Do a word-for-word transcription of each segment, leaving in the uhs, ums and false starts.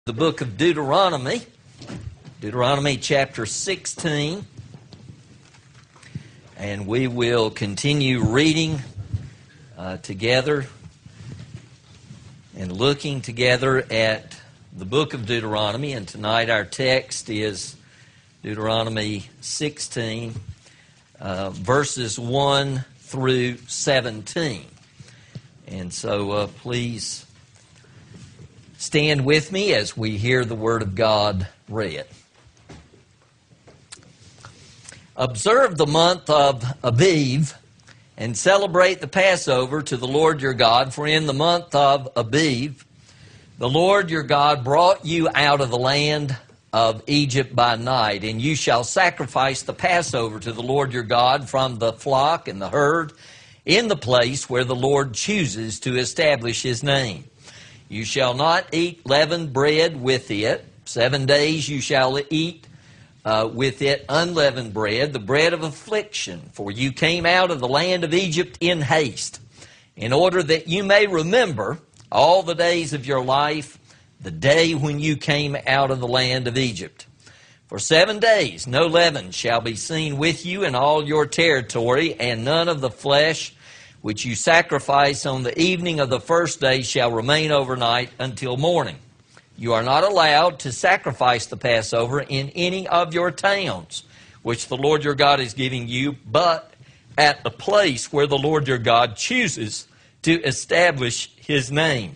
The book of Deuteronomy, Deuteronomy chapter sixteen, and we will continue reading uh, together and looking together at the book of Deuteronomy. And tonight our text is Deuteronomy sixteen, uh, verses one through seventeen. And so uh, please stand with me as we hear the Word of God read. Observe the month of Aviv and celebrate the Passover to the Lord your God, for in the month of Aviv the Lord your God brought you out of the land of Egypt by night, and you shall sacrifice the Passover to the Lord your God from the flock and the herd in the place where the Lord chooses to establish His name. You shall not eat leavened bread with it. Seven days you shall eat uh, with it unleavened bread, the bread of affliction. For you came out of the land of Egypt in haste, in order that you may remember all the days of your life, the day when you came out of the land of Egypt. For seven days no leaven shall be seen with you in all your territory, and none of the flesh which you sacrifice on the evening of the first day shall remain overnight until morning. You are not allowed to sacrifice the Passover in any of your towns, which the Lord your God is giving you, but at the place where the Lord your God chooses to establish His name.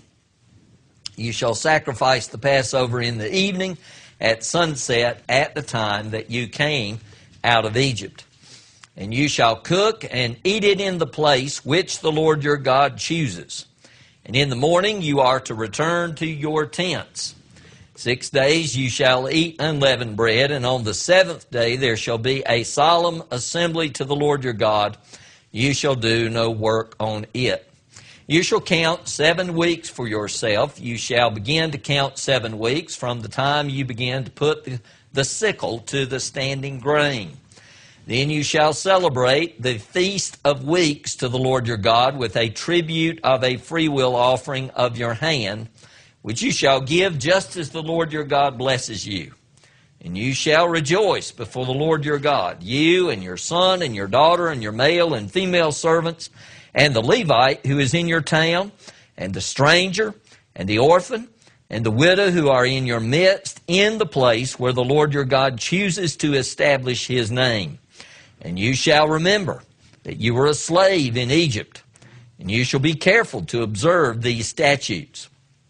You shall sacrifice the Passover in the evening at sunset at the time that you came out of Egypt. And you shall cook and eat it in the place which the Lord your God chooses. And in the morning you are to return to your tents. Six days you shall eat unleavened bread, and on the seventh day there shall be a solemn assembly to the Lord your God. You shall do no work on it. You shall count seven weeks for yourself. You shall begin to count seven weeks from the time you begin to put the, the sickle to the standing grain. Then you shall celebrate the Feast of Weeks to the Lord your God with a tribute of a freewill offering of your hand, which you shall give just as the Lord your God blesses you. And you shall rejoice before the Lord your God, you and your son and your daughter and your male and female servants, and the Levite who is in your town, and the stranger, and the orphan, and the widow who are in your midst, in the place where the Lord your God chooses to establish His name. And you shall remember that you were a slave in Egypt, and you shall be careful to observe these statutes.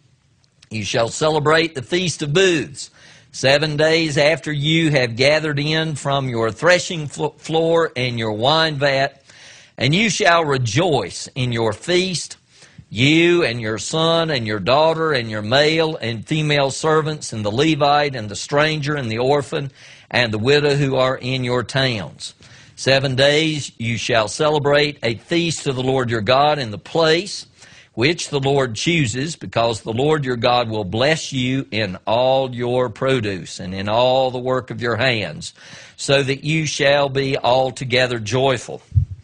You shall celebrate the Feast of Booths seven days after you have gathered in from your threshing floor and your wine vat, and you shall rejoice in your feast, you and your son and your daughter and your male and female servants and the Levite and the stranger and the orphan and the widow who are in your towns. Seven days you shall celebrate a feast to the Lord your God in the place which the Lord chooses, because the Lord your God will bless you in all your produce and in all the work of your hands, so that you shall be altogether joyful.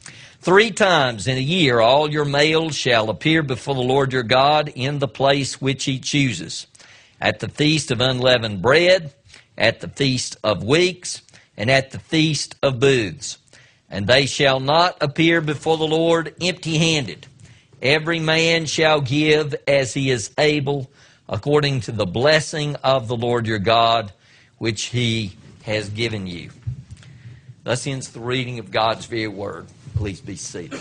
Three times in a year all your males shall appear before the Lord your God in the place which He chooses, at the Feast of Unleavened Bread, at the Feast of Weeks, and at the Feast of Booths. And they shall not appear before the Lord empty-handed. Every man shall give as he is able, according to the blessing of the Lord your God, which He has given you. Thus ends the reading of God's very word. Please be seated.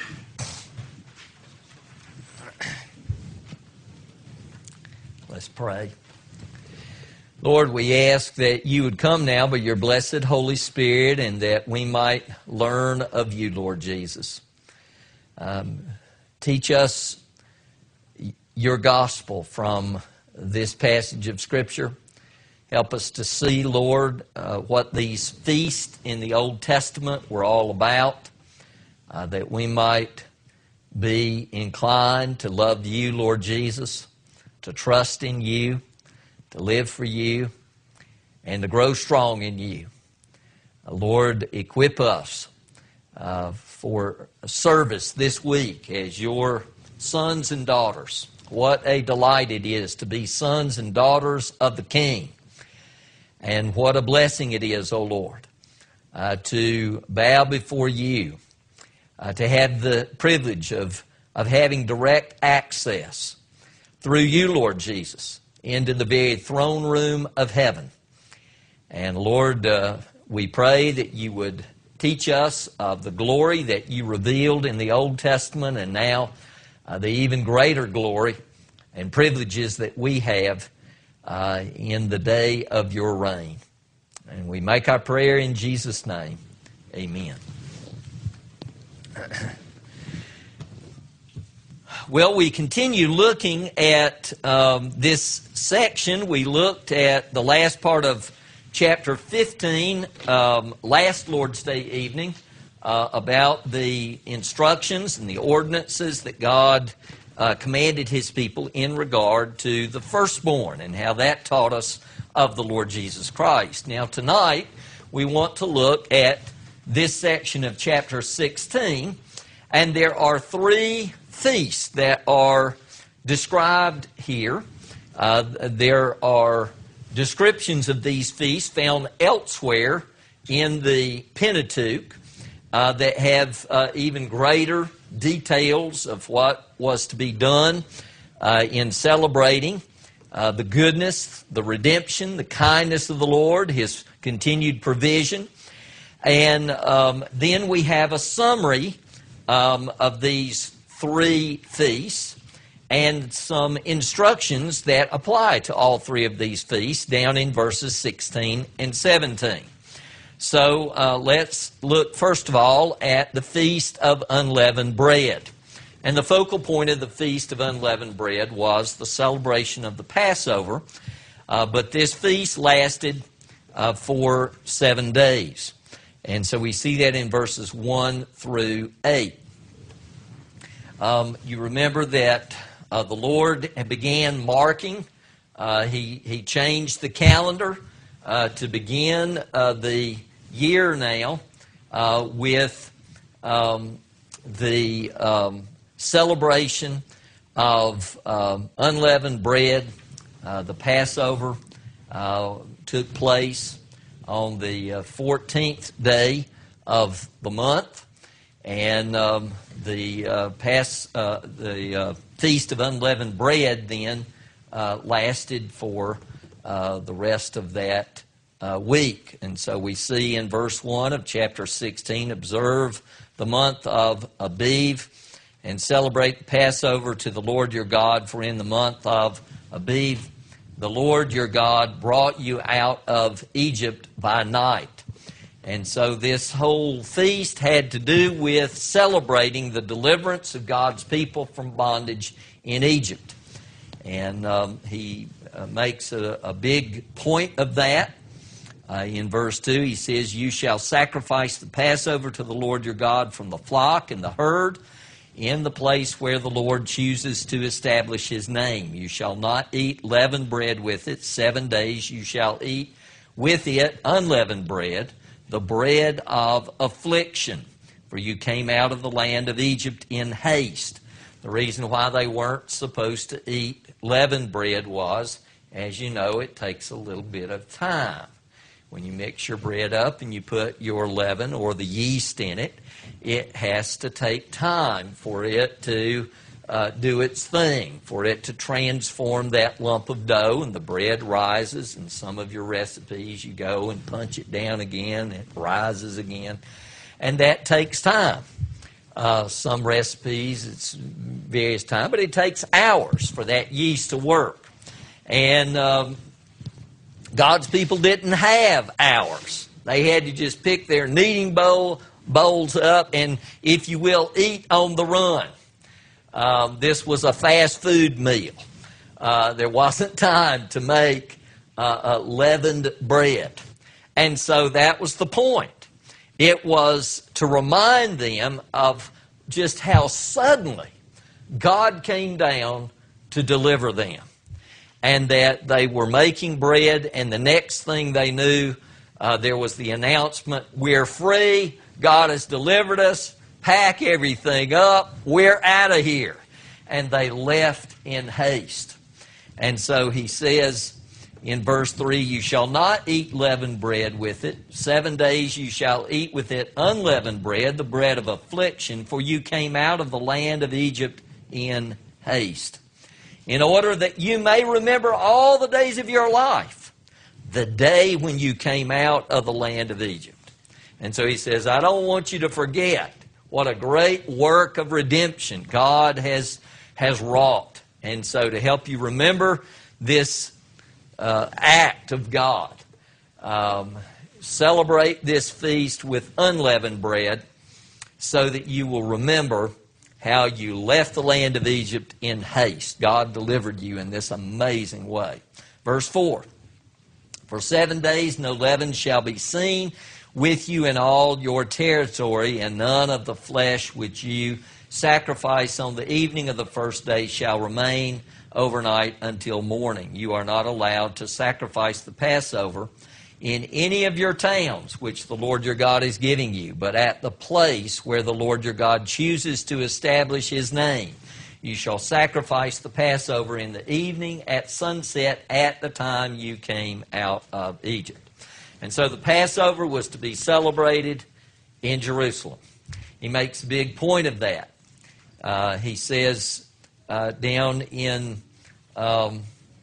Let's pray. Lord, we ask that you would come now by your blessed Holy Spirit, and that we might learn of you, Lord Jesus. Um, teach us your gospel from this passage of Scripture. Help us to see, Lord, uh, what these feasts in the Old Testament were all about, uh, that we might be inclined to love you, Lord Jesus, to trust in you, to live for you, and to grow strong in you. Uh, Lord, equip us uh, for service this week as your sons and daughters What a delight it is to be sons and daughters of the King. And what a blessing it is, O Lord, uh, to bow before you, uh, to have the privilege of, of having direct access through you, Lord Jesus, into the very throne room of heaven. And Lord, uh, we pray that you would teach us of the glory that you revealed in the Old Testament, and now uh, the even greater glory and privileges that we have uh, in the day of your reign. And we make our prayer in Jesus' name. Amen. Well, we continue looking at um, this section. We looked at the last part of chapter fifteen um, last Lord's Day evening uh, about the instructions and the ordinances that God uh, commanded His people in regard to the firstborn, and how that taught us of the Lord Jesus Christ. Now tonight we want to look at this section of chapter sixteen, and there are three feasts that are described here. Uh, there are descriptions of these feasts found elsewhere in the Pentateuch uh, that have uh, even greater details of what was to be done uh, in celebrating uh, the goodness, the redemption, the kindness of the Lord, His continued provision. And um, then we have a summary um, of these three feasts and some instructions that apply to all three of these feasts down in verses sixteen and seventeen. So uh, let's look first of all at the Feast of Unleavened Bread. And the focal point of the Feast of Unleavened Bread was the celebration of the Passover, uh, but this feast lasted uh, for seven days. And so we see that in verses one through eight. Um, you remember that uh, the Lord began marking. Uh, he, he changed the calendar uh, to begin uh, the year now uh, with um, the um, celebration of um, unleavened bread. Uh, the Passover uh, took place on the uh, fourteenth day of the month, and um, the uh, pas- uh, the uh, Feast of Unleavened Bread then uh, lasted for uh, the rest of that Uh, week. And so we see in verse one of chapter sixteen, observe the month of Abiv and celebrate the Passover to the Lord your God, for in the month of Abiv the Lord your God brought you out of Egypt by night. And so this whole feast had to do with celebrating the deliverance of God's people from bondage in Egypt. And um, he uh, makes a, a big point of that. Uh, in verse two, he says, you shall sacrifice the Passover to the Lord your God from the flock and the herd in the place where the Lord chooses to establish His name. You shall not eat leavened bread with it. Seven days you shall eat with it unleavened bread, the bread of affliction. For you came out of the land of Egypt in haste. The reason why they weren't supposed to eat leavened bread was, as you know, it takes a little bit of time. When you mix your bread up and you put your leaven or the yeast in it, it has to take time for it to uh, do its thing, for it to transform that lump of dough, and the bread rises. In some of your recipes, you go and punch it down again, it rises again, and that takes time. Uh, some recipes, it's various time, but it takes hours for that yeast to work. And um, God's people didn't have hours. They had to just pick their kneading bowl, bowls up and, if you will, eat on the run. Um, this was a fast food meal. Uh, there wasn't time to make uh, uh, leavened bread. And so that was the point. It was to remind them of just how suddenly God came down to deliver them. And that they were making bread, and the next thing they knew, uh, there was the announcement, we're free, God has delivered us, pack everything up, we're out of here. and they left in haste. And so he says in verse three, you shall not eat leavened bread with it. Seven days you shall eat with it unleavened bread, the bread of affliction, for you came out of the land of Egypt in haste, in order that you may remember all the days of your life, the day when you came out of the land of Egypt. And so he says, I don't want you to forget what a great work of redemption God has, has wrought. And so to help you remember this uh, act of God, um, celebrate this feast with unleavened bread so that you will remember how you left the land of Egypt in haste. God delivered you in this amazing way. Verse four, for seven days no leaven shall be seen with you in all your territory, and none of the flesh which you sacrifice on the evening of the first day shall remain overnight until morning. You are not allowed to sacrifice the Passover in any of your towns which the Lord your God is giving you, but at the place where the Lord your God chooses to establish His name. You shall sacrifice the Passover in the evening at sunset at the time you came out of Egypt. And so the Passover was to be celebrated in Jerusalem. He makes a big point of that. Uh, he says uh, down in um,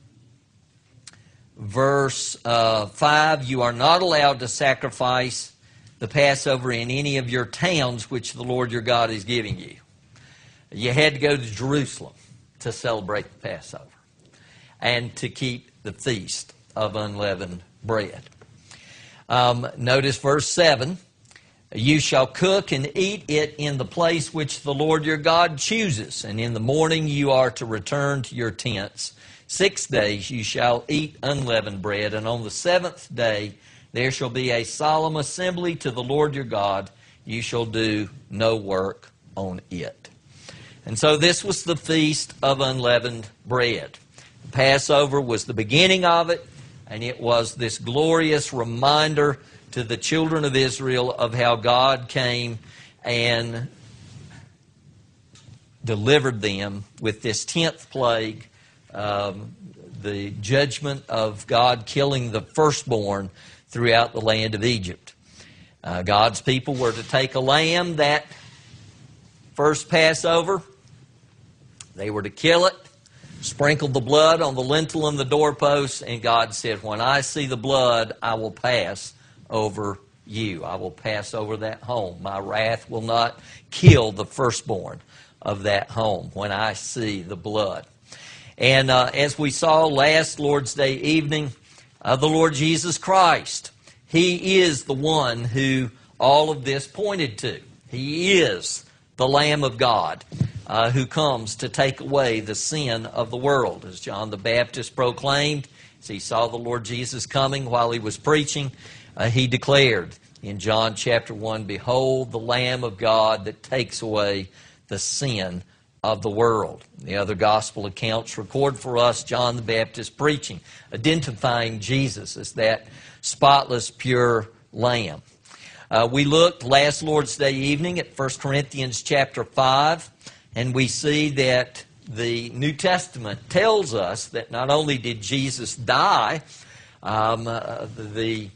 verse uh, five, you are not allowed to sacrifice the Passover in any of your towns which the Lord your God is giving you. You had to go to Jerusalem to celebrate the Passover and to keep the feast of unleavened bread. Um, notice verse seven. You shall cook and eat it in the place which the Lord your God chooses, and in the morning you are to return to your tents. Six days you shall eat unleavened bread, and on the seventh day there shall be a solemn assembly to the Lord your God. You shall do no work on it. And so this was the feast of unleavened bread. The Passover was the beginning of it, and it was this glorious reminder to the children of Israel of how God came and delivered them with this tenth plague, um, the judgment of God killing the firstborn throughout the land of Egypt. Uh, God's people were to take a lamb that first Passover. They were to kill it, sprinkle the blood on the lintel and the doorposts, and God said, when I see the blood, I will pass over you. I will pass over that home. My wrath will not kill the firstborn of that home when I see the blood. And uh, as we saw last Lord's Day evening, uh, the Lord Jesus Christ, He is the one who all of this pointed to. He is the Lamb of God uh, who comes to take away the sin of the world. As John the Baptist proclaimed, as he saw the Lord Jesus coming while he was preaching, Uh, he declared in John chapter one, behold the Lamb of God that takes away the sin of the world. The other gospel accounts record for us John the Baptist preaching, identifying Jesus as that spotless, pure Lamb. Uh, we looked last Lord's Day evening at First Corinthians chapter five, and we see that the New Testament tells us that not only did Jesus die, um, uh, the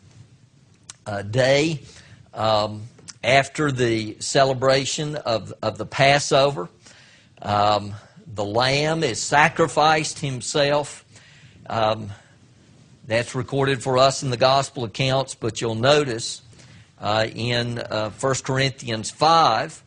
Uh, day um, after the celebration of, of the Passover. Um, the lamb is sacrificed himself. Um, that's recorded for us in the gospel accounts, but you'll notice uh, in uh, First Corinthians five,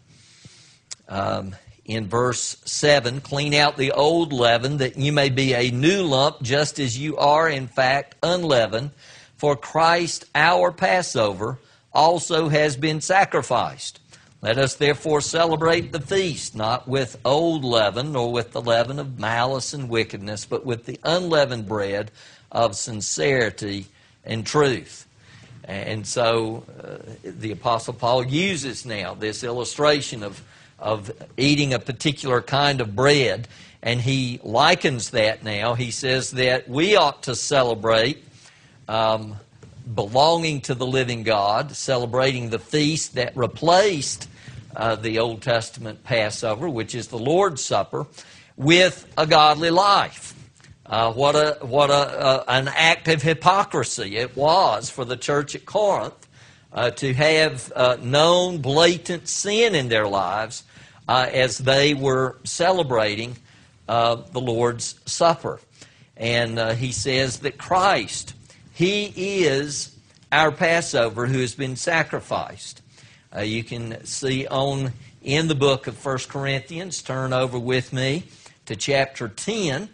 um, in verse seven, clean out the old leaven that you may be a new lump, just as you are in fact unleavened. For Christ, our Passover, also has been sacrificed. Let us therefore celebrate the feast, not with old leaven, nor with the leaven of malice and wickedness, but with the unleavened bread of sincerity and truth. And so uh, the Apostle Paul uses now this illustration of, of eating a particular kind of bread, and he likens that now. He says that we ought to celebrate Um, belonging to the living God, celebrating the feast that replaced uh, the Old Testament Passover, which is the Lord's Supper, with a godly life. Uh, what a what a uh, an act of hypocrisy it was for the church at Corinth uh, to have uh, known blatant sin in their lives uh, as they were celebrating uh, the Lord's Supper. And uh, he says that Christ, He is our Passover who has been sacrificed. Uh, you can see on in the book of First Corinthians, turn over with me to chapter ten.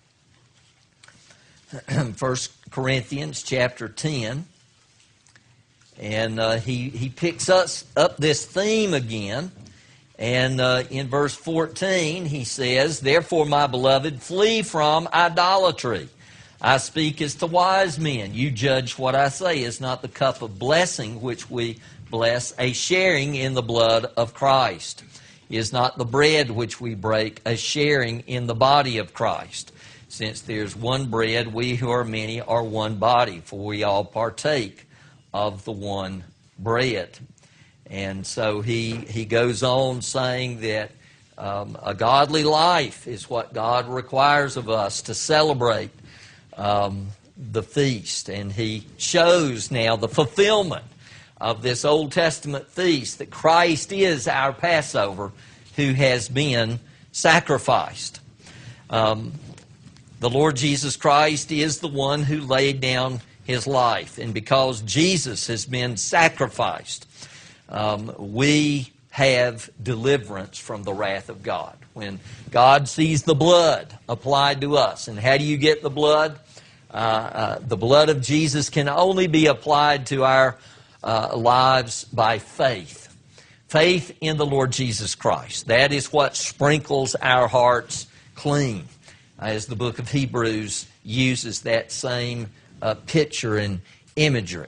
First Corinthians chapter ten. And uh, he, he picks us up this theme again. And uh, in verse fourteen, he says, "Therefore, my beloved, flee from idolatry. I speak as to wise men. You judge what I say. Is not the cup of blessing which we bless a sharing in the blood of Christ? Is not the bread which we break a sharing in the body of Christ? Since there's one bread, we who are many are one body, for we all partake of the one bread." And so he, he goes on saying that um, a godly life is what God requires of us to celebrate um, the feast. And he shows now the fulfillment of this Old Testament feast, that Christ is our Passover who has been sacrificed. Um, the Lord Jesus Christ is the one who laid down His life. And because Jesus has been sacrificed, Um, we have deliverance from the wrath of God. When God sees the blood applied to us, and how do you get the blood? Uh, uh, the blood of Jesus can only be applied to our uh, lives by faith. Faith in the Lord Jesus Christ. That is what sprinkles our hearts clean, as the book of Hebrews uses that same uh, picture and imagery.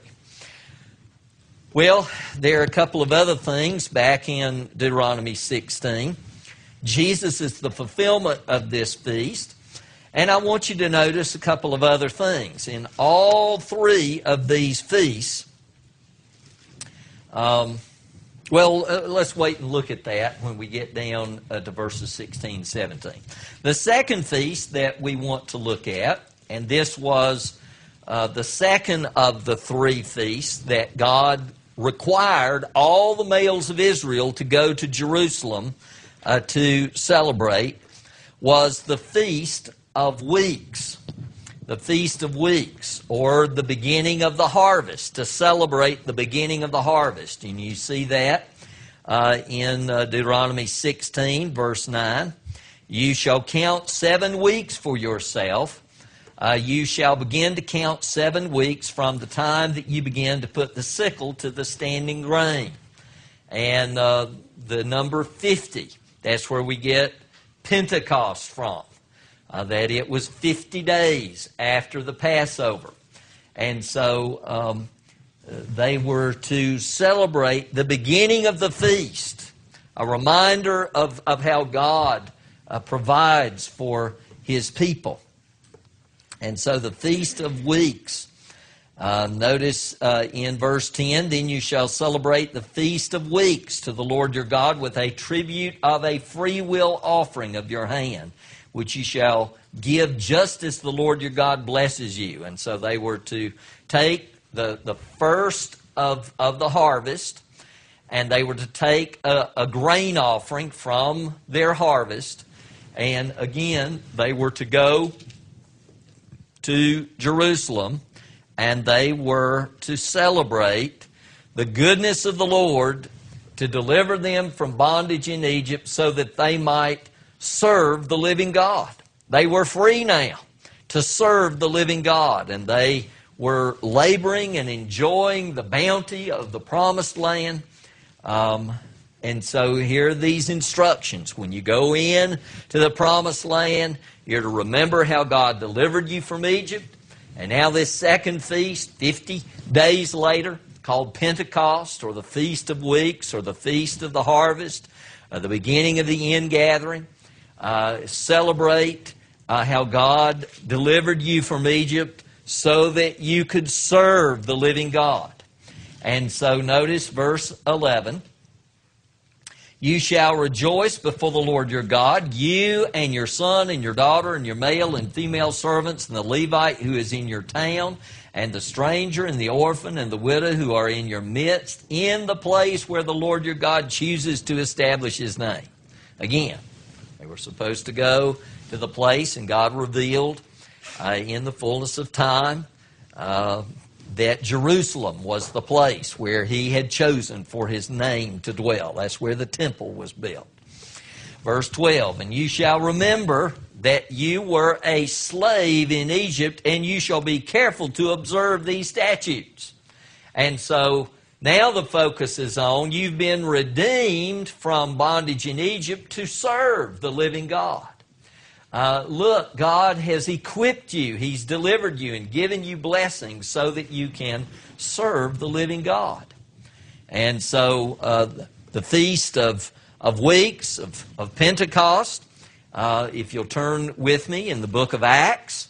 Well, there are a couple of other things back in Deuteronomy sixteen. Jesus is the fulfillment of this feast. And I want you to notice a couple of other things. In all three of these feasts, um, well, uh, let's wait and look at that when we get down uh, to verses sixteen and seventeen. The second feast that we want to look at, and this was uh, the second of the three feasts that God required all the males of Israel to go to Jerusalem uh, to celebrate, was the Feast of Weeks. The Feast of Weeks, or the beginning of the harvest, to celebrate the beginning of the harvest. And you see that uh, in uh, Deuteronomy sixteen, verse nine. "You shall count seven weeks for yourself. Uh, you shall begin to count seven weeks from the time that you begin to put the sickle to the standing grain." And uh, the number fifty, that's where we get Pentecost from. Uh, that it was fifty days after the Passover. And so um, they were to celebrate the beginning of the feast, a reminder of, of how God uh, provides for His people. And so the Feast of Weeks, uh, notice uh, in verse ten, "Then you shall celebrate the Feast of Weeks to the Lord your God with a tribute of a freewill offering of your hand, which you shall give just as the Lord your God blesses you." And so they were to take the, the first of, of the harvest, and they were to take a, a grain offering from their harvest. And again, they were to go to Jerusalem, and they were to celebrate the goodness of the Lord to deliver them from bondage in Egypt so that they might serve the living God. They were free now to serve the living God, and they were laboring and enjoying the bounty of the promised land. Um, and so here are these instructions. When you go in to the promised land, you're to remember how God delivered you from Egypt. And now this second feast, fifty days later, called Pentecost, or the Feast of Weeks, or the Feast of the Harvest, uh, the beginning of the ingathering. Uh, celebrate uh, how God delivered you from Egypt so that you could serve the living God. And so notice verse eleven. You shall rejoice before the Lord your God, you and your son and your daughter and your male and female servants and the Levite who is in your town and the stranger and the orphan and the widow who are in your midst in the place where the Lord your God chooses to establish His name. Again, they were supposed to go to the place, and God revealed uh, in the fullness of time uh, that Jerusalem was the place where He had chosen for His name to dwell. That's where the temple was built. Verse twelve, and you shall remember that you were a slave in Egypt, and you shall be careful to observe these statutes. And so now the focus is on, you've been redeemed from bondage in Egypt to serve the living God. Uh, look, God has equipped you. He's delivered you and given you blessings so that you can serve the living God. And so uh, the Feast of, of Weeks, of, of Pentecost, uh, if you'll turn with me in the book of Acts,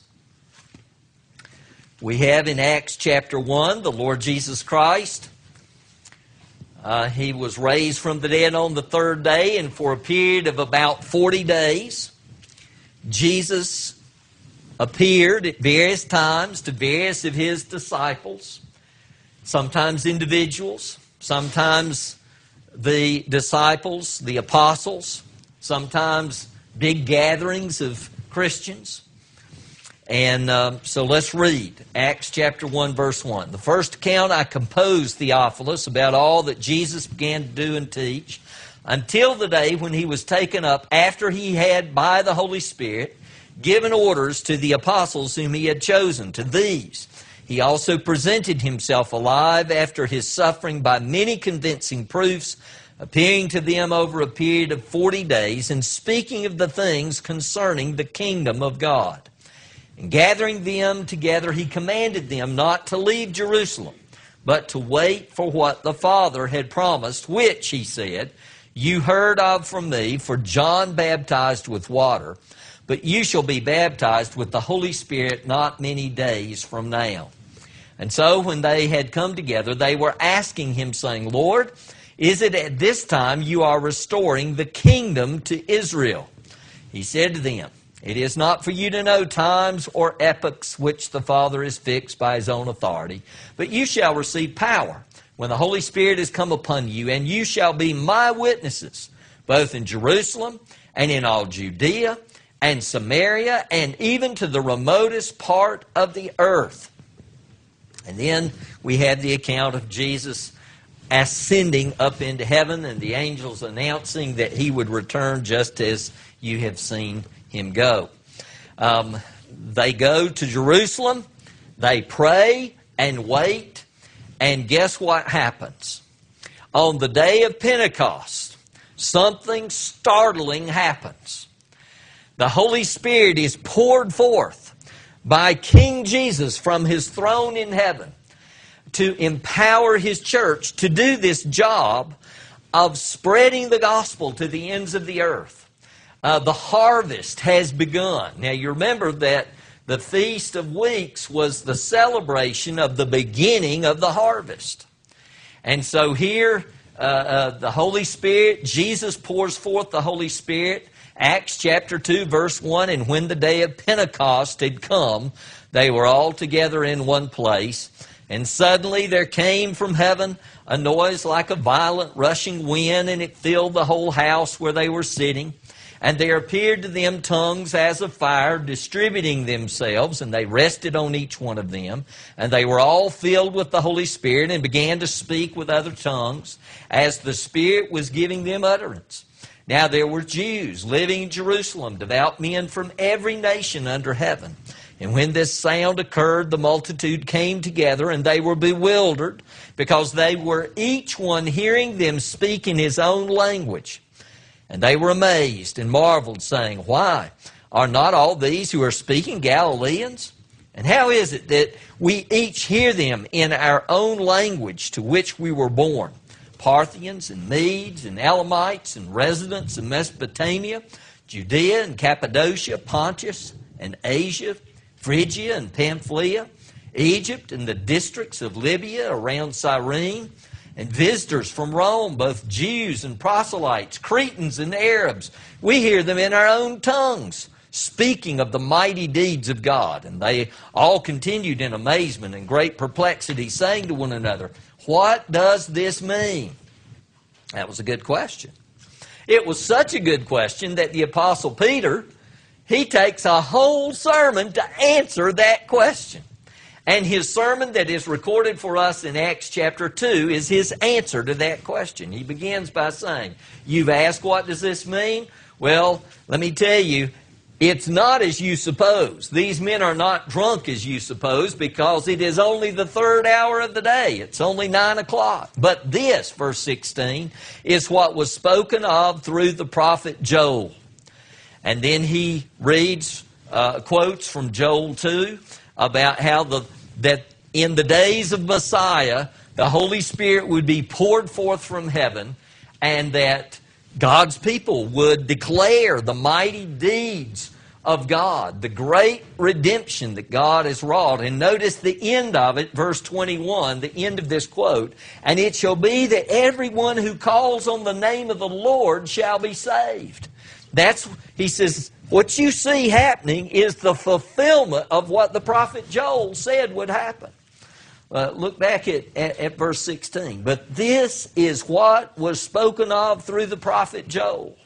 we have in Acts chapter one, the Lord Jesus Christ. Uh, he was raised from the dead on the third day, and for a period of about forty days, Jesus appeared at various times to various of His disciples, sometimes individuals, sometimes the disciples, the apostles, sometimes big gatherings of Christians. And um, so let's read Acts chapter one, verse one. The first account I composed, Theophilus, about all that Jesus began to do and teach, until the day when He was taken up, after He had, by the Holy Spirit, given orders to the apostles whom He had chosen. To these He also presented Himself alive after His suffering by many convincing proofs, appearing to them over a period of forty days, and speaking of the things concerning the kingdom of God. And gathering them together, He commanded them not to leave Jerusalem, but to wait for what the Father had promised, which, He said, you heard of from me, for John baptized with water, but you shall be baptized with the Holy Spirit not many days from now. And so when they had come together, they were asking Him, saying, Lord, is it at this time you are restoring the kingdom to Israel? He said to them, it is not for you to know times or epochs which the Father has fixed by His own authority, but you shall receive power when the Holy Spirit has come upon you, and you shall be my witnesses, both in Jerusalem and in all Judea and Samaria, and even to the remotest part of the earth. And then we have the account of Jesus ascending up into heaven, and the angels announcing that He would return just as you have seen Him go. Um, they go to Jerusalem, they pray and wait. And guess what happens? On the day of Pentecost, something startling happens. The Holy Spirit is poured forth by King Jesus from His throne in heaven to empower His church to do this job of spreading the gospel to the ends of the earth. Uh, the harvest has begun. Now you remember that the Feast of Weeks was the celebration of the beginning of the harvest. And so here, uh, uh, the Holy Spirit, Jesus pours forth the Holy Spirit. Acts chapter two, verse one, and when the day of Pentecost had come, they were all together in one place. And suddenly there came from heaven a noise like a violent rushing wind, and it filled the whole house where they were sitting. And there appeared to them tongues as of fire, distributing themselves, and they rested on each one of them. And they were all filled with the Holy Spirit, and began to speak with other tongues, as the Spirit was giving them utterance. Now there were Jews living in Jerusalem, devout men from every nation under heaven. And when this sound occurred, the multitude came together, and they were bewildered, because they were each one hearing them speak in his own language. And they were amazed and marveled, saying, why, are not all these who are speaking Galileans? And how is it that we each hear them in our own language to which we were born? Parthians and Medes and Elamites and residents of Mesopotamia, Judea and Cappadocia, Pontus and Asia, Phrygia and Pamphylia, Egypt and the districts of Libya around Cyrene, and visitors from Rome, both Jews and proselytes, Cretans and Arabs. We hear them in our own tongues, speaking of the mighty deeds of God. And they all continued in amazement and great perplexity, saying to one another, what does this mean? That was a good question. It was such a good question that the Apostle Peter, he takes a whole sermon to answer that question. And his sermon that is recorded for us in Acts chapter two is his answer to that question. He begins by saying, you've asked, what does this mean? Well, let me tell you, it's not as you suppose. These men are not drunk as you suppose, because it is only the third hour of the day. It's only nine o'clock. But this, verse sixteen, is what was spoken of through the prophet Joel. And then he reads uh, quotes from Joel two about how the that in the days of Messiah, the Holy Spirit would be poured forth from heaven, and that God's people would declare the mighty deeds of God, the great redemption that God has wrought. And notice the end of it, verse twenty-one, the end of this quote, and it shall be that everyone who calls on the name of the Lord shall be saved. That's, he says, what you see happening is the fulfillment of what the prophet Joel said would happen. Uh, look back at, at, at verse sixteen. But this is what was spoken of through the prophet Joel.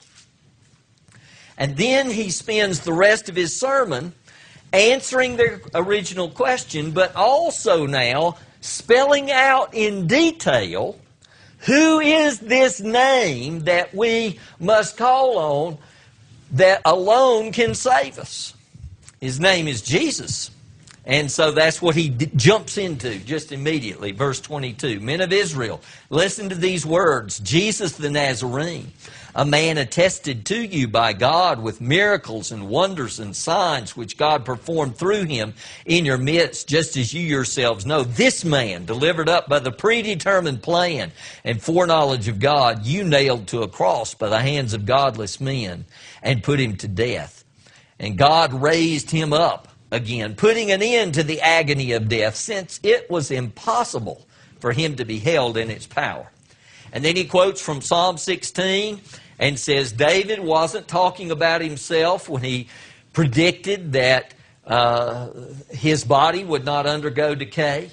And then he spends the rest of his sermon answering their original question, but also now spelling out in detail who is this name that we must call on that alone can save us. His name is Jesus. And so that's what he d- jumps into just immediately. Verse twenty-two, men of Israel, listen to these words. Jesus the Nazarene, a man attested to you by God with miracles and wonders and signs which God performed through him in your midst, just as you yourselves know. This man, delivered up by the predetermined plan and foreknowledge of God, you nailed to a cross by the hands of godless men and put him to death. And God raised him up again, putting an end to the agony of death, since it was impossible for him to be held in its power. And then he quotes from Psalm sixteen and says David wasn't talking about himself when he predicted that uh, his body would not undergo decay.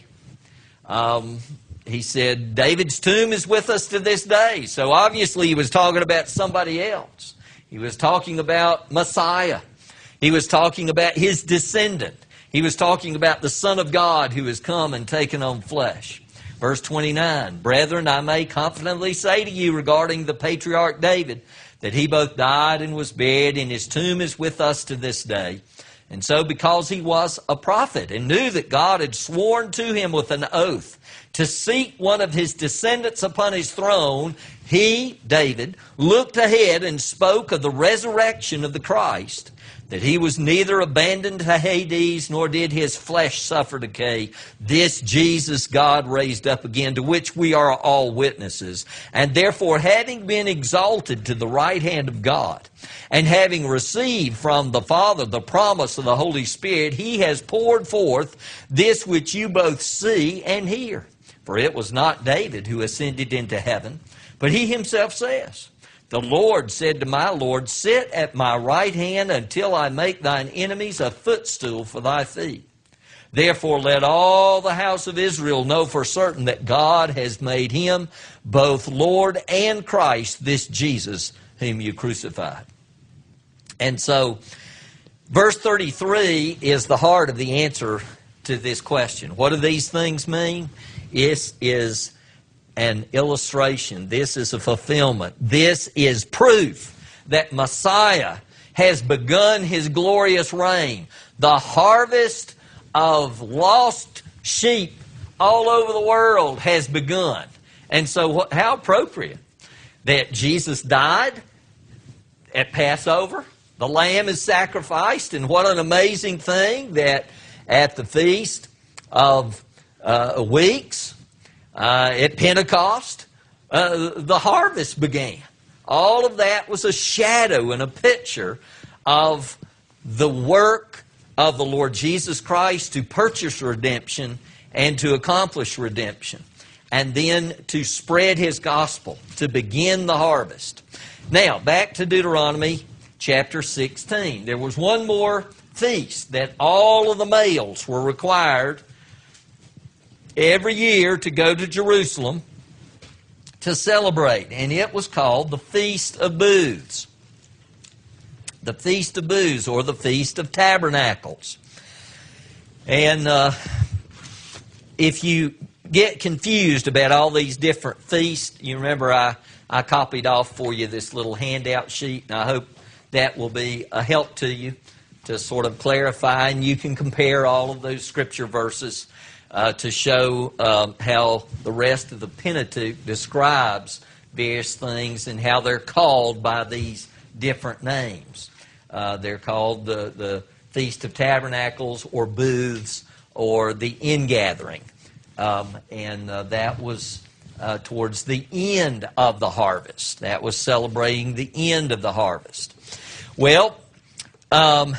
Um, he said, David's tomb is with us to this day. So obviously he was talking about somebody else. He was talking about Messiah. He was talking about his descendant. He was talking about the Son of God who has come and taken on flesh. Verse twenty-nine, brethren, I may confidently say to you regarding the patriarch David, that he both died and was buried, and his tomb is with us to this day. And so because he was a prophet and knew that God had sworn to him with an oath to seat one of his descendants upon his throne, he, David, looked ahead and spoke of the resurrection of the Christ, that he was neither abandoned to Hades, nor did his flesh suffer decay. This Jesus God raised up again, to which we are all witnesses. And therefore, having been exalted to the right hand of God, and having received from the Father the promise of the Holy Spirit, he has poured forth this which you both see and hear. For it was not David who ascended into heaven, but he himself says, the Lord said to my Lord, sit at my right hand until I make thine enemies a footstool for thy feet. Therefore let all the house of Israel know for certain that God has made him both Lord and Christ, this Jesus whom you crucified. And so verse thirty-three is the heart of the answer to this question. What do these things mean? It is an illustration. This is a fulfillment. This is proof that Messiah has begun his glorious reign. The harvest of lost sheep all over the world has begun. And so how appropriate that Jesus died at Passover. The lamb is sacrificed, and what an amazing thing that at the Feast of uh, Weeks, Uh, at Pentecost, uh, the harvest began. All of that was a shadow and a picture of the work of the Lord Jesus Christ to purchase redemption and to accomplish redemption. and then to spread his gospel, to begin the harvest. Now, back to Deuteronomy chapter sixteen. There was one more feast that all of the males were required every year to go to Jerusalem to celebrate, and it was called the Feast of Booths. The Feast of Booths, or the Feast of Tabernacles. And uh, if you get confused about all these different feasts, you remember I, I copied off for you this little handout sheet, and I hope that will be a help to you to sort of clarify, and you can compare all of those scripture verses uh, to show um, how the rest of the Pentateuch describes various things and how they're called by these different names. Uh, they're called the, the Feast of Tabernacles, or Booths, or the Ingathering. Um, and uh, that was uh, towards the end of the harvest. That was celebrating the end of the harvest. Well, um,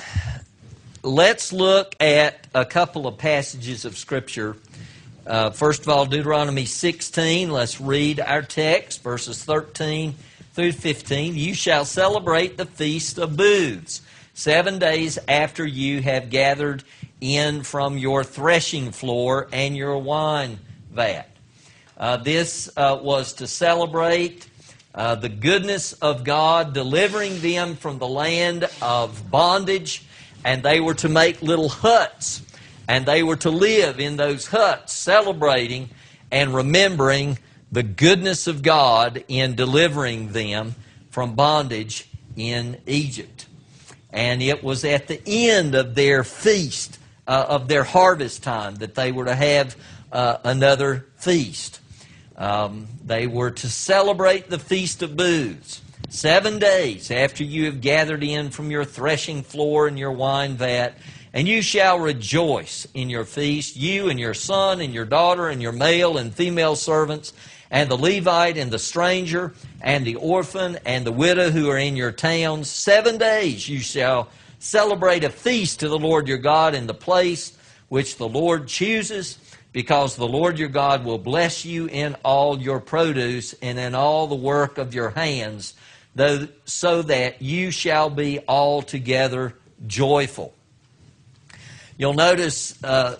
let's look at a couple of passages of Scripture. Uh, first of all, Deuteronomy sixteen. Let's read our text, verses thirteen through fifteen. You shall celebrate the Feast of Booths, seven days after you have gathered in from your threshing floor and your wine vat. Uh, this uh, was to celebrate uh, the goodness of God, delivering them from the land of bondage, and they were to make little huts, and they were to live in those huts, celebrating and remembering the goodness of God in delivering them from bondage in Egypt. And it was at the end of their feast, uh, of their harvest time, that they were to have uh, another feast. Um, they were to celebrate the Feast of Booths, seven days after you have gathered in from your threshing floor and your wine vat, and you shall rejoice in your feast, you and your son and your daughter and your male and female servants, and the Levite and the stranger and the orphan and the widow who are in your towns. Seven days you shall celebrate a feast to the Lord your God in the place which the Lord chooses, because the Lord your God will bless you in all your produce and in all the work of your hands, though, so that you shall be altogether joyful. You'll notice uh,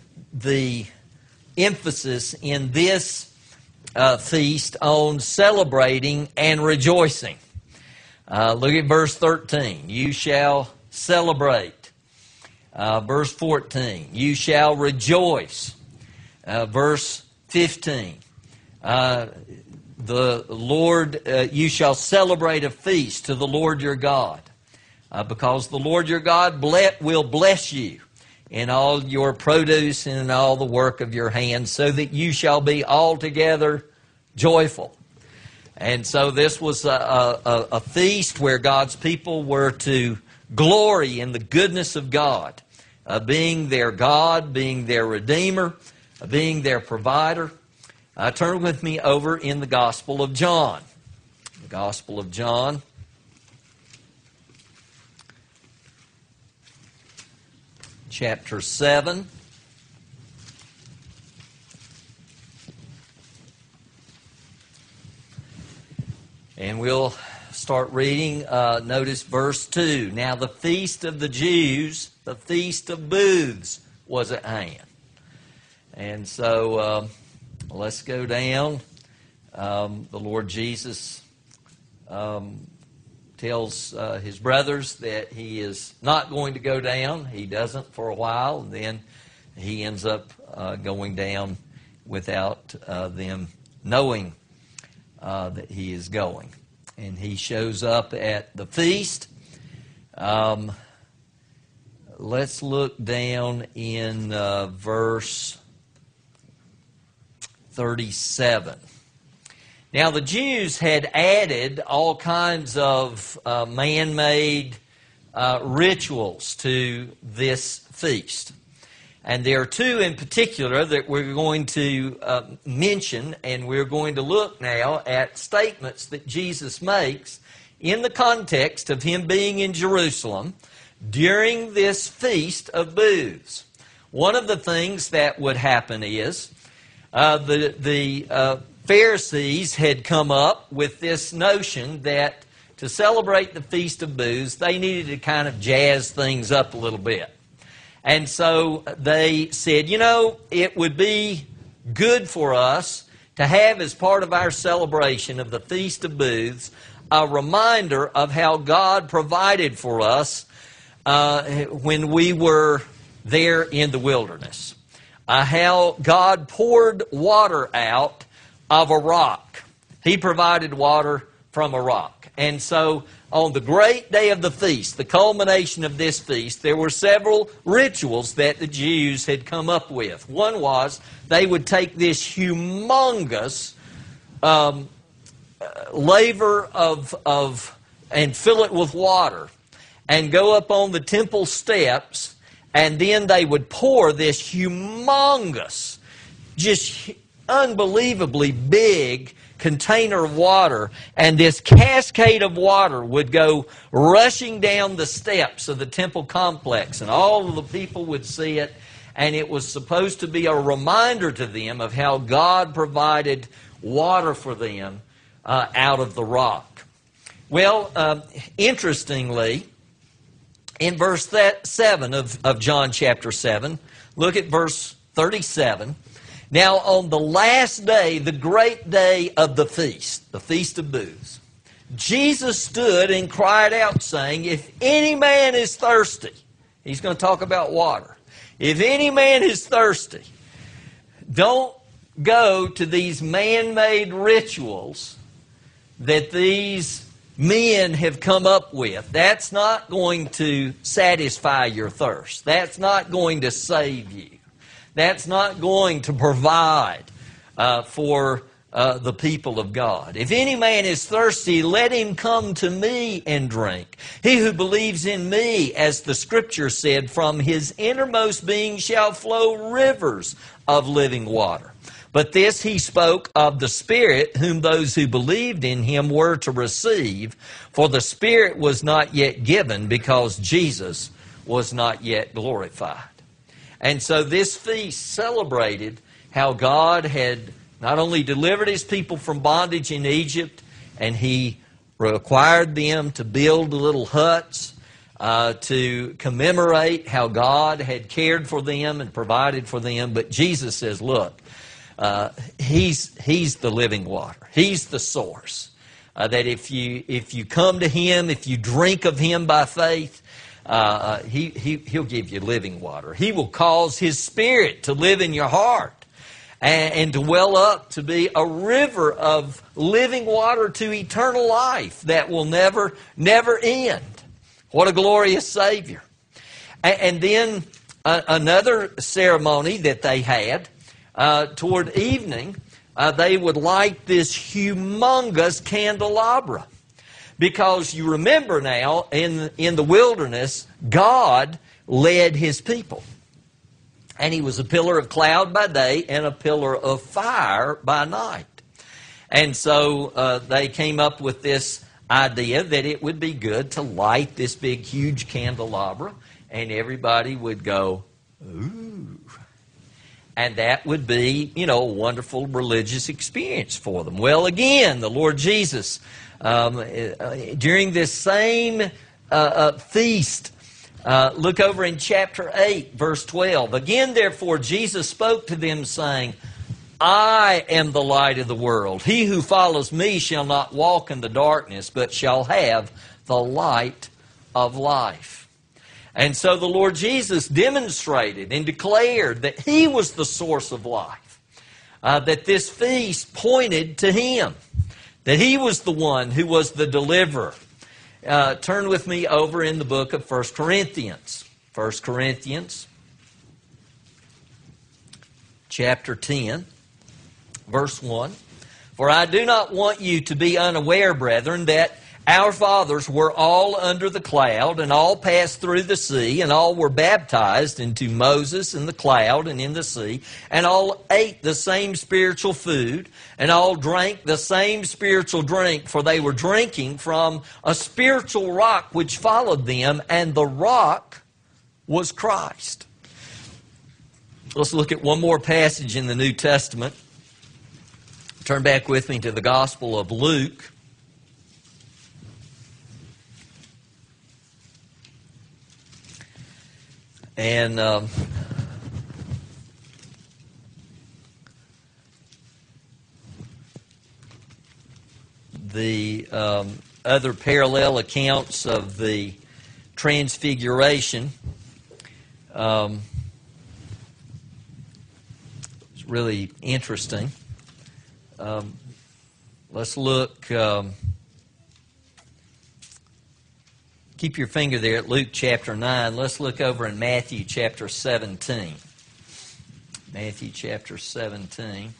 the emphasis in this Uh, feast on celebrating and rejoicing. Uh, look at verse thirteen. You shall celebrate. Uh, verse fourteen. You shall rejoice. Uh, verse fifteen. Uh, the Lord, uh, you shall celebrate a feast to the Lord your God, uh, because the Lord your God ble- will bless you in all your produce and in all the work of your hands, so that you shall be altogether joyful. And so this was a, a, a feast where God's people were to glory in the goodness of God, uh, being their God, being their Redeemer, uh, being their provider. Uh, turn with me over in the Gospel of John. The Gospel of John. Chapter seven. And we'll start reading. Uh, notice verse two. Now the feast of the Jews, the Feast of Booths, was at hand. And so uh, let's go down. Um, the Lord Jesus um, tells uh, his brothers that he is not going to go down. He doesn't for a while, and then he ends up uh, going down without uh, them knowing uh, that he is going. And he shows up at the feast. Um, let's look down in uh, verse thirty-seven. Now the Jews had added all kinds of uh, man-made uh, rituals to this feast. And there are two in particular that we're going to uh, mention, and we're going to look now at statements that Jesus makes in the context of him being in Jerusalem during this Feast of Booths. One of the things that would happen is uh, the, the uh, Pharisees had come up with this notion that to celebrate the Feast of Booths, they needed to kind of jazz things up a little bit. And so they said, you know, it would be good for us to have as part of our celebration of the Feast of Booths a reminder of how God provided for us uh, when we were there in the wilderness. Uh, how God poured water out of a rock. He provided water from a rock. And so on the great day of the feast, the culmination of this feast, there were several rituals that the Jews had come up with. One was they would take this humongous um, laver of, of and fill it with water and go up on the temple steps, and then they would pour this humongous, just unbelievably big container of water, and this cascade of water would go rushing down the steps of the temple complex, and all of the people would see it, and it was supposed to be a reminder to them of how God provided water for them uh, out of the rock. Well, uh, interestingly, in verse seven of, of John chapter seven, look at verse thirty-seven. Now, on the last day, the great day of the feast, the Feast of Booths, Jesus stood and cried out, saying, if any man is thirsty, he's going to talk about water. If any man is thirsty, don't go to these man-made rituals that these men have come up with. That's not going to satisfy your thirst. That's not going to save you. That's not going to provide uh, for uh, the people of God. If any man is thirsty, let him come to me and drink. He who believes in me, as the Scripture said, from his innermost being shall flow rivers of living water. But this he spoke of the Spirit, whom those who believed in him were to receive, for the Spirit was not yet given, because Jesus was not yet glorified. And so this feast celebrated how God had not only delivered His people from bondage in Egypt, and He required them to build little huts uh, to commemorate how God had cared for them and provided for them. But Jesus says, look, uh, He's He's the living water. He's the source. Uh, that if you if you come to Him, if you drink of Him by faith, Uh, he, he, He'll give you living water. He will cause His Spirit to live in your heart and, and to well up to be a river of living water to eternal life that will never, never end. What a glorious Savior. And, and then uh, another ceremony that they had, uh, toward evening, uh, they would light this humongous candelabra. Because you remember now, in, in the wilderness, God led His people. And He was a pillar of cloud by day and a pillar of fire by night. And so uh, they came up with this idea that it would be good to light this big, huge candelabra, and everybody would go, ooh. And that would be, you know, a wonderful religious experience for them. Well, again, the Lord Jesus, Um, uh, during this same uh, uh, feast, uh, look over in chapter eight, verse twelve. Again, therefore, Jesus spoke to them, saying, I am the light of the world. He who follows me shall not walk in the darkness, but shall have the light of life. And so the Lord Jesus demonstrated and declared that He was the source of life, uh, that this feast pointed to Him, that He was the one who was the deliverer. Uh, turn with me over in the book of First Corinthians. First Corinthians, chapter ten, verse one. For I do not want you to be unaware, brethren, that our fathers were all under the cloud, and all passed through the sea, and all were baptized into Moses in the cloud and in the sea, and all ate the same spiritual food, and all drank the same spiritual drink, for they were drinking from a spiritual rock which followed them, and the rock was Christ. Let's look at one more passage in the New Testament. Turn back with me to the Gospel of Luke. And um, the um, other parallel accounts of the Transfiguration. Um, it's really interesting. Um, let's look, um, keep your finger there at Luke chapter nine. Let's look over in Matthew chapter seventeen. Matthew chapter seventeen.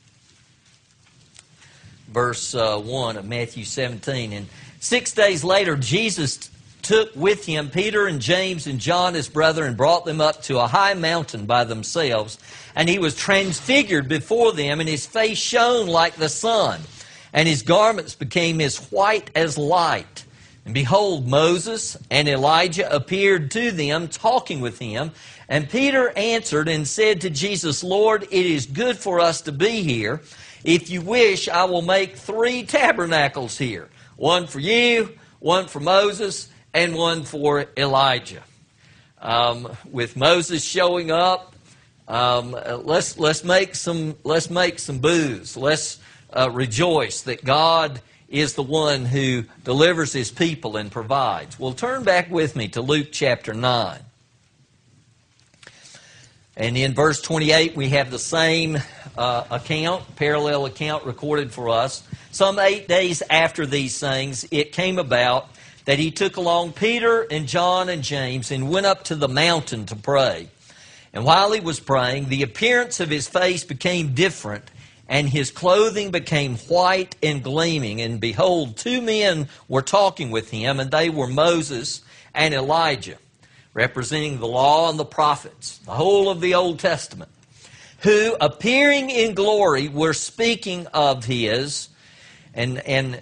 Verse uh, one of Matthew seventeen. And six days later, Jesus took with him Peter and James and John his brother and brought them up to a high mountain by themselves. And he was transfigured before them, and his face shone like the sun, and his garments became as white as light. And behold, Moses and Elijah appeared to them, talking with him. And Peter answered and said to Jesus, Lord, it is good for us to be here. If you wish, I will make three tabernacles here. One for you, one for Moses, and one for Elijah. Um, with Moses showing up, um, let's let's make some let's make some booze. Let's uh, rejoice that God is the one who delivers His people and provides. Well, turn back with me to Luke chapter nine. And in verse twenty-eight, we have the same uh, account, parallel account recorded for us. Some eight days after these things, it came about that he took along Peter and John and James and went up to the mountain to pray. And while he was praying, the appearance of his face became different, and his clothing became white and gleaming. And behold, two men were talking with him, and they were Moses and Elijah, representing the law and the prophets, the whole of the Old Testament, who, appearing in glory, were speaking of his, and, and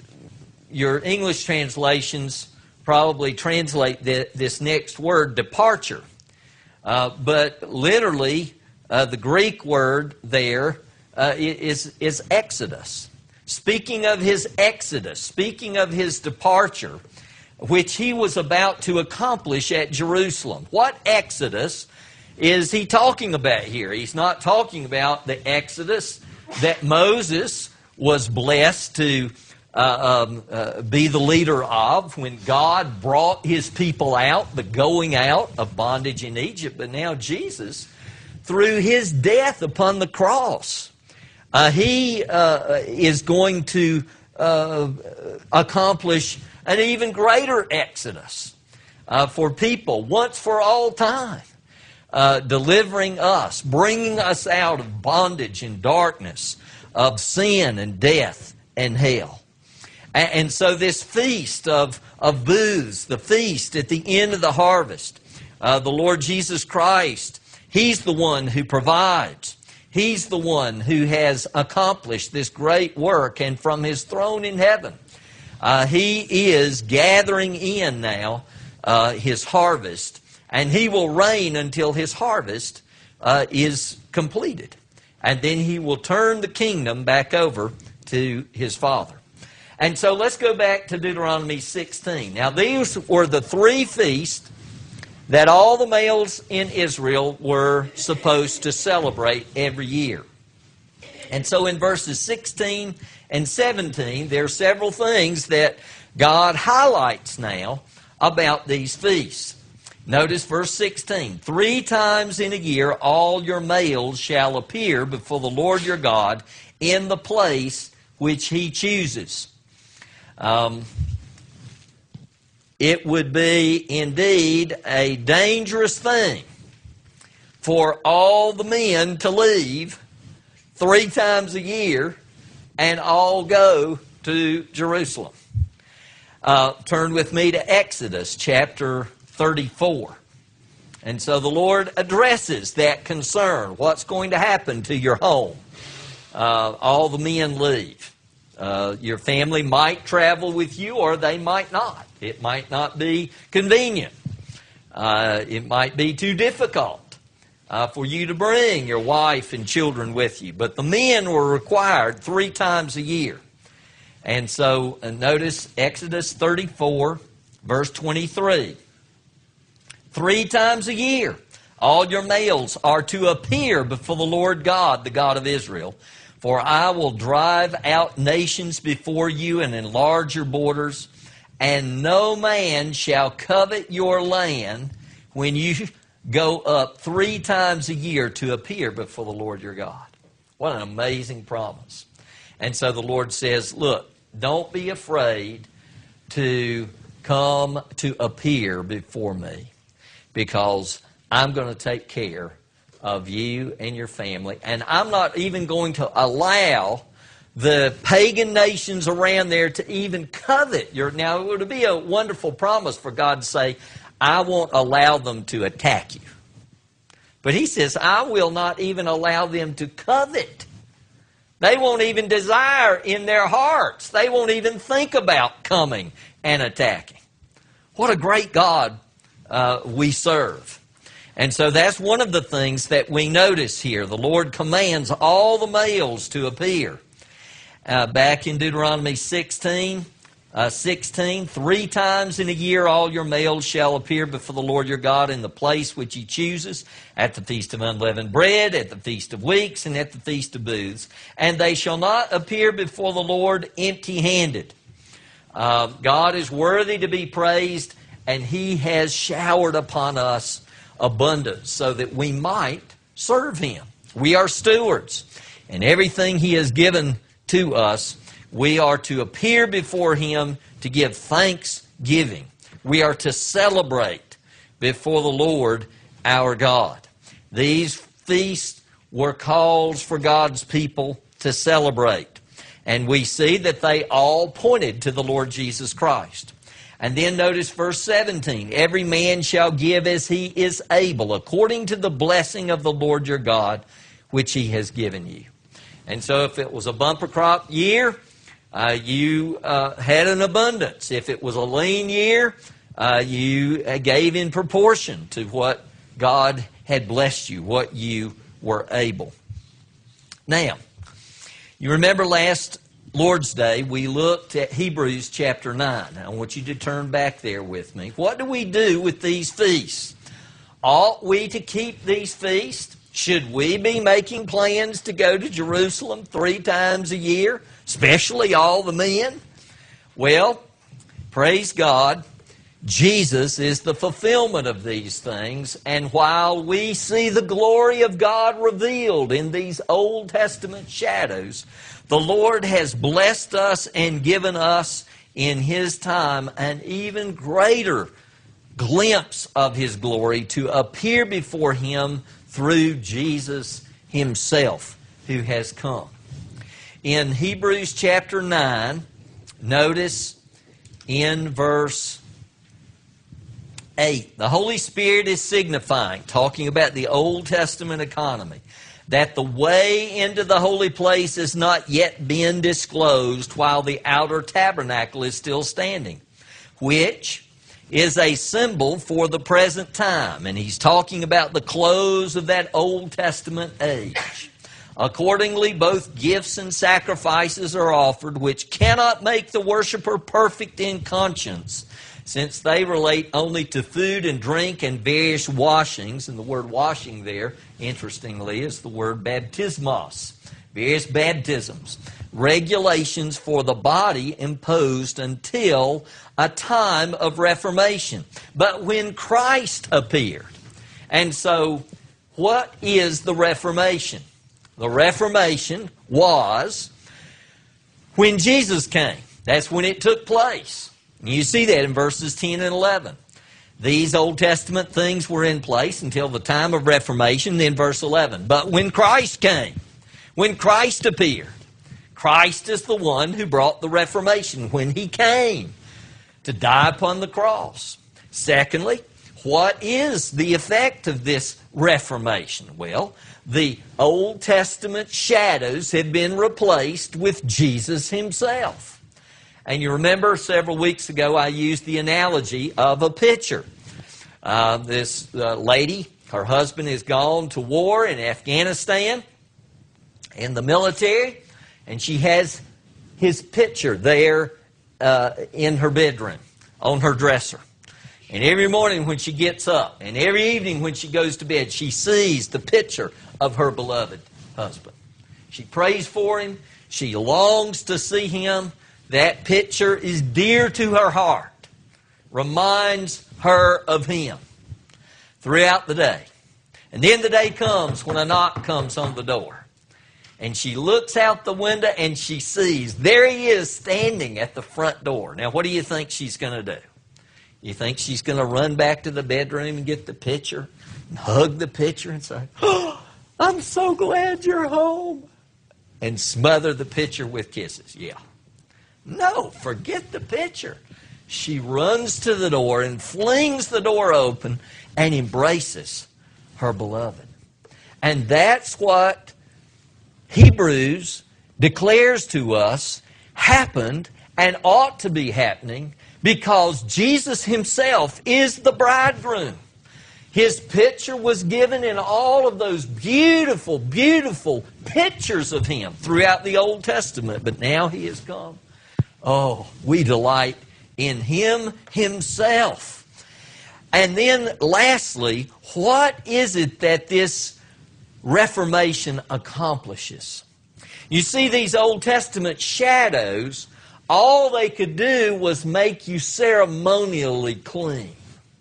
your English translations probably translate the, this next word, departure. Uh, but literally, uh, the Greek word there uh, is, is exodus. Speaking of his exodus, speaking of his departure, which he was about to accomplish at Jerusalem. What exodus is he talking about here? He's not talking about the exodus that Moses was blessed to uh, um, uh, be the leader of when God brought His people out, the going out of bondage in Egypt. But now Jesus, through His death upon the cross, uh, He uh, is going to uh, accomplish an even greater exodus uh, for people once for all time, uh, delivering us, bringing us out of bondage and darkness, of sin and death and hell. And, and so this feast of, of booths, the feast at the end of the harvest, uh, the Lord Jesus Christ, He's the one who provides. He's the one who has accomplished this great work, and from His throne in heaven, Uh, he is gathering in now uh, His harvest, and He will reign until His harvest uh, is completed. And then He will turn the kingdom back over to His Father. And so let's go back to Deuteronomy sixteen. Now these were the three feasts that all the males in Israel were supposed to celebrate every year. And so in verses sixteen and seventeen, there are several things that God highlights now about these feasts. Notice verse sixteen. Three times in a year all your males shall appear before the Lord your God in the place which He chooses. Um, it would be indeed a dangerous thing for all the men to leave three times a year and all go to Jerusalem. Uh, turn with me to Exodus chapter thirty-four. And so the Lord addresses that concern. What's going to happen to your home? Uh, all the men leave. Uh, your family might travel with you, or they might not. It might not be convenient. Uh, it might be too difficult. uh, for you to bring your wife and children with you. But the men were required three times a year. And so uh, notice Exodus thirty-four, verse twenty-three. Three times a year, all your males are to appear before the Lord God, the God of Israel. For I will drive out nations before you and enlarge your borders, and no man shall covet your land when you go up three times a year to appear before the Lord your God. What an amazing promise. And so the Lord says, look, don't be afraid to come to appear before me, because I'm going to take care of you and your family. And I'm not even going to allow the pagan nations around there to even covet your... Now, it would be a wonderful promise for God to say, I won't allow them to attack you. But he says, I will not even allow them to covet. They won't even desire in their hearts. They won't even think about coming and attacking. What a great God uh, we serve. And so that's one of the things that we notice here. The Lord commands all the males to appear. Uh, back in Deuteronomy sixteen, uh, sixteen, three times in a year all your males shall appear before the Lord your God in the place which he chooses, at the Feast of Unleavened Bread, at the Feast of Weeks, and at the Feast of Booths. And they shall not appear before the Lord empty-handed. Uh, God is worthy to be praised, and he has showered upon us abundance so that we might serve him. We are stewards, and everything he has given to us, we are to appear before him to give thanksgiving. We are to celebrate before the Lord our God. These feasts were calls for God's people to celebrate, and we see that they all pointed to the Lord Jesus Christ. And then notice verse seventeen, every man shall give as he is able, according to the blessing of the Lord your God, which he has given you. And so if it was a bumper crop year, uh, you uh, had an abundance. If it was a lean year, uh, you gave in proportion to what God had blessed you, what you were able. Now, you remember last Lord's Day, we looked at Hebrews chapter nine. I want you to turn back there with me. What do we do with these feasts? Ought we to keep these feasts? Should we be making plans to go to Jerusalem three times a year, especially all the men? Well, praise God, Jesus is the fulfillment of these things, and while we see the glory of God revealed in these Old Testament shadows, the Lord has blessed us and given us in his time an even greater glimpse of his glory to appear before him through Jesus himself who has come. In Hebrews chapter nine, notice in verse eight, the Holy Spirit is signifying, talking about the Old Testament economy, that the way into the holy place has not yet been disclosed while the outer tabernacle is still standing, which is a symbol for the present time. And he's talking about the close of that Old Testament age. Accordingly, both gifts and sacrifices are offered, which cannot make the worshiper perfect in conscience, since they relate only to food and drink and various washings. And the word washing there, interestingly, is the word baptismos, various baptisms, regulations for the body imposed until a time of reformation. But when Christ appeared, and so what is the Reformation? The Reformation was when Jesus came. That's when it took place. You see that in verses ten and eleven. These Old Testament things were in place until the time of Reformation, then verse eleven. But when Christ came, when Christ appeared, Christ is the one who brought the Reformation when he came to die upon the cross. Secondly, what is the effect of this Reformation? Well, the Old Testament shadows have been replaced with Jesus himself. And you remember several weeks ago I used the analogy of a pitcher. Uh, this uh, lady Her husband has gone to war in Afghanistan in the military, and she has his picture there uh, in her bedroom, on her dresser. And every morning when she gets up, and every evening when she goes to bed, she sees the picture of her beloved husband. She prays for him. She longs to see him. That picture is dear to her heart, reminds her of him throughout the day. And then the day comes when a knock comes on the door. And she looks out the window and she sees, there he is standing at the front door. Now, what do you think she's going to do? You think she's going to run back to the bedroom and get the picture and hug the picture and say, oh, I'm so glad you're home, and smother the picture with kisses? Yeah. No, forget the picture. She runs to the door and flings the door open and embraces her beloved. And that's what Hebrews declares to us happened and ought to be happening, because Jesus himself is the bridegroom. His picture was given in all of those beautiful, beautiful pictures of him throughout the Old Testament. But now he has come. Oh, we delight in him himself. And then lastly, what is it that this Reformation accomplishes? You see, these Old Testament shadows, all they could do was make you ceremonially clean.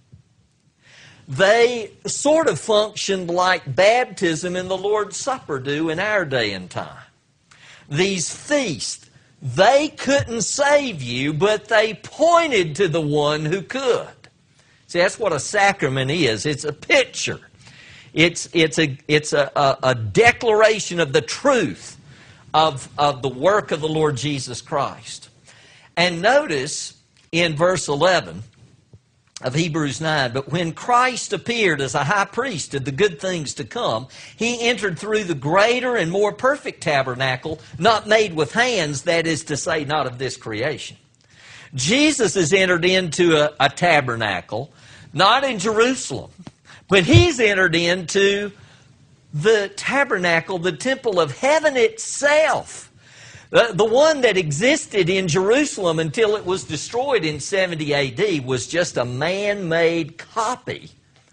They sort of functioned like baptism and the Lord's Supper do in our day and time. These feasts, they couldn't save you, but they pointed to the one who could. See, that's what a sacrament is. It's a picture. It's, it's, a, it's a, a, a declaration of the truth of, of the work of the Lord Jesus Christ. And notice in verse eleven of Hebrews nine, but when Christ appeared as a high priest of the good things to come, he entered through the greater and more perfect tabernacle, not made with hands, that is to say, not of this creation. Jesus has entered into a, a tabernacle, not in Jerusalem, but he's entered into the tabernacle, the temple of heaven itself. The, the one that existed in Jerusalem until it was destroyed in seventy A D was just a man-made copy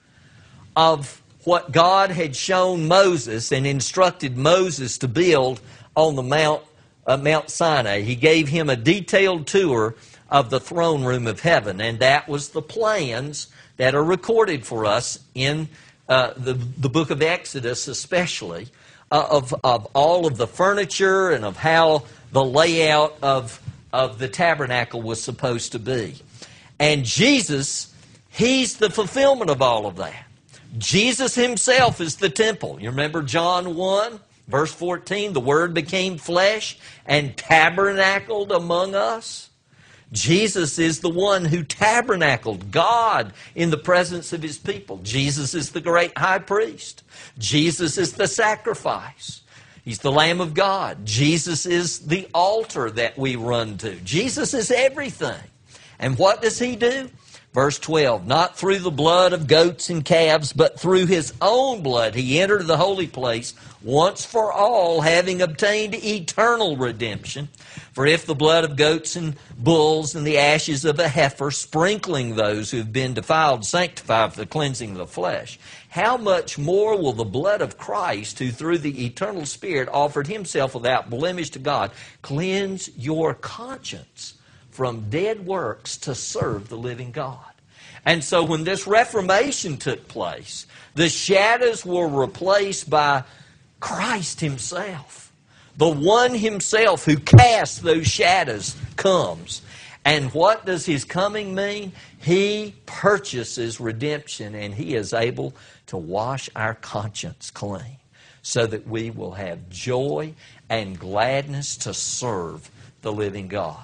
of what God had shown Moses and instructed Moses to build on the Mount, uh, Mount Sinai. He gave him a detailed tour of the throne room of heaven, and that was the plans that are recorded for us in uh, the, the book of Exodus especially, uh, of, of all of the furniture and of how the layout of, of the tabernacle was supposed to be. And Jesus, he's the fulfillment of all of that. Jesus himself is the temple. You remember John one, verse fourteen, the Word became flesh and tabernacled among us. Jesus is the one who tabernacled, God in the presence of his people. Jesus is the great high priest. Jesus is the sacrifice. He's the Lamb of God. Jesus is the altar that we run to. Jesus is everything. And what does he do? Verse twelve, not through the blood of goats and calves, but through his own blood he entered the holy place once for all, having obtained eternal redemption. For if the blood of goats and bulls and the ashes of a heifer, sprinkling those who have been defiled, sanctify for the cleansing of the flesh, how much more will the blood of Christ, who through the eternal Spirit offered himself without blemish to God, cleanse your conscience from dead works to serve the living God? And so when this Reformation took place, the shadows were replaced by Christ himself. The one himself who casts those shadows comes. And what does his coming mean? He purchases redemption, and he is able to wash our conscience clean so that we will have joy and gladness to serve the living God.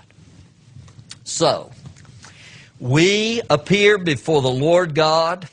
So, we appear before the Lord God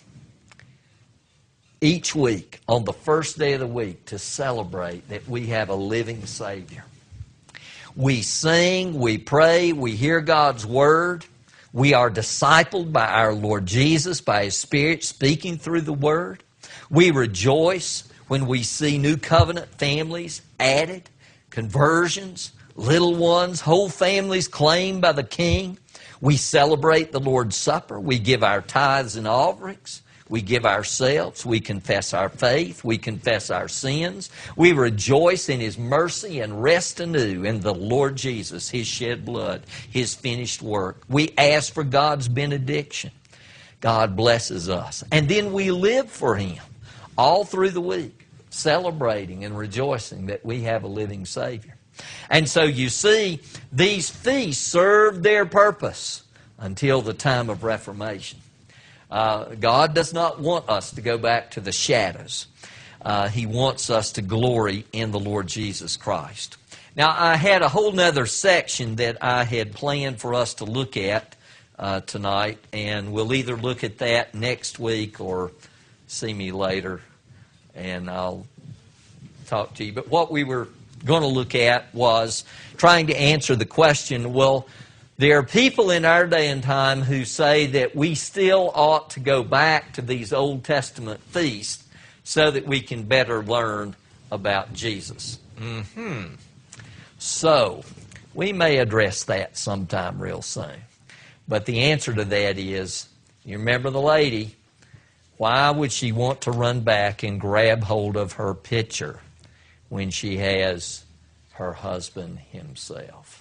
each week on the first day of the week to celebrate that we have a living Savior. We sing, we pray, we hear God's Word. We are discipled by our Lord Jesus, by His Spirit speaking through the Word. We rejoice when we see new covenant families added, conversions, little ones, whole families claimed by the King. We celebrate the Lord's Supper. We give our tithes and offerings. We give ourselves. We confess our faith. We confess our sins. We rejoice in His mercy and rest anew in the Lord Jesus, His shed blood, His finished work. We ask for God's benediction. God blesses us. And then we live for Him all through the week, celebrating and rejoicing that we have a living Savior. And so you see, these feasts served their purpose until the time of Reformation. Uh, God does not want us to go back to the shadows. Uh, he wants us to glory in the Lord Jesus Christ. Now, I had a whole nother section that I had planned for us to look at uh, tonight, and we'll either look at that next week or see me later, and I'll talk to you. But what we were going to look at was trying to answer the question, well, there are people in our day and time who say that we still ought to go back to these Old Testament feasts so that we can better learn about Jesus. Mm-hmm. So, we may address that sometime real soon. But the answer to that is, you remember the lady, why would she want to run back and grab hold of her pitcher when she has her husband himself?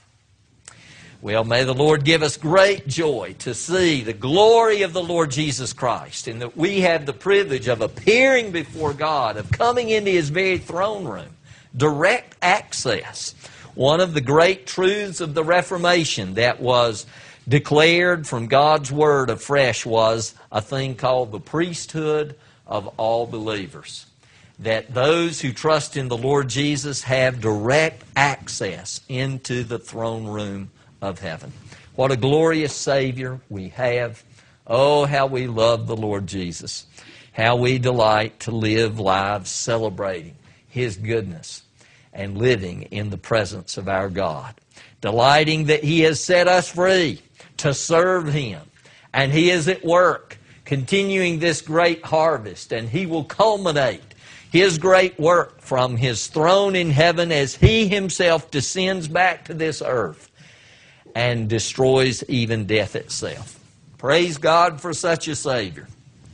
Well, may the Lord give us great joy to see the glory of the Lord Jesus Christ, and that we have the privilege of appearing before God, of coming into His very throne room, direct access. One of the great truths of the Reformation that was declared from God's Word afresh was a thing called the priesthood of all believers. That those who trust in the Lord Jesus have direct access into the throne room of heaven. What a glorious Savior we have. Oh, how we love the Lord Jesus. How we delight to live lives celebrating His goodness and living in the presence of our God. Delighting that He has set us free to serve Him. And He is at work, continuing this great harvest. And He will culminate His great work from His throne in heaven as He Himself descends back to this earth and destroys even death itself. Praise God for such a Savior.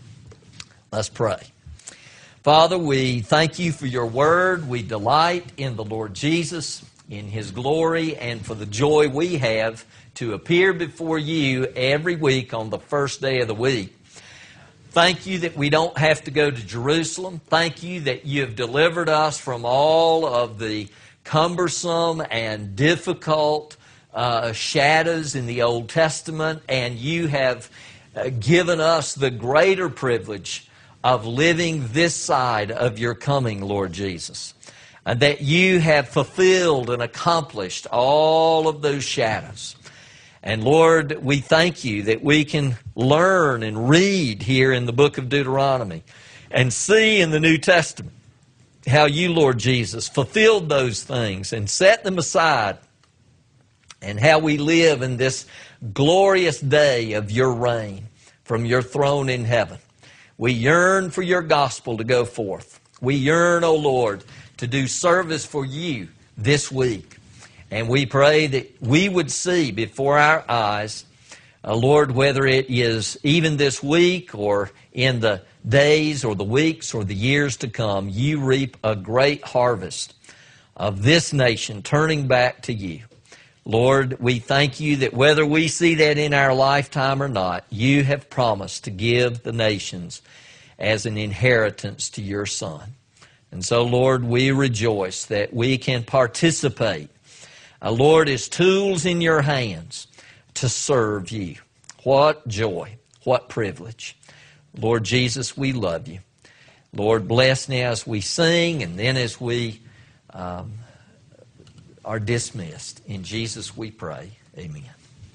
Let's pray. Father, we thank You for Your Word. We delight in the Lord Jesus, in His glory, and for the joy we have to appear before You every week on the first day of the week. Thank You that we don't have to go to Jerusalem. Thank You that You have delivered us from all of the cumbersome and difficult Uh, shadows in the Old Testament, and You have uh, given us the greater privilege of living this side of Your coming, Lord Jesus. And that You have fulfilled and accomplished all of those shadows. And Lord, we thank You that we can learn and read here in the book of Deuteronomy and see in the New Testament how You, Lord Jesus, fulfilled those things and set them aside, and how we live in this glorious day of Your reign from Your throne in heaven. We yearn for Your gospel to go forth. We yearn, O Lord, to do service for You this week. And we pray that we would see before our eyes, uh, Lord, whether it is even this week or in the days or the weeks or the years to come, You reap a great harvest of this nation turning back to You. Lord, we thank You that whether we see that in our lifetime or not, You have promised to give the nations as an inheritance to Your Son. And so, Lord, we rejoice that we can participate, uh, Lord, as tools in Your hands to serve You. What joy, what privilege. Lord Jesus, we love You. Lord, bless now as we sing and then as we Um, are dismissed. In Jesus we pray. Amen.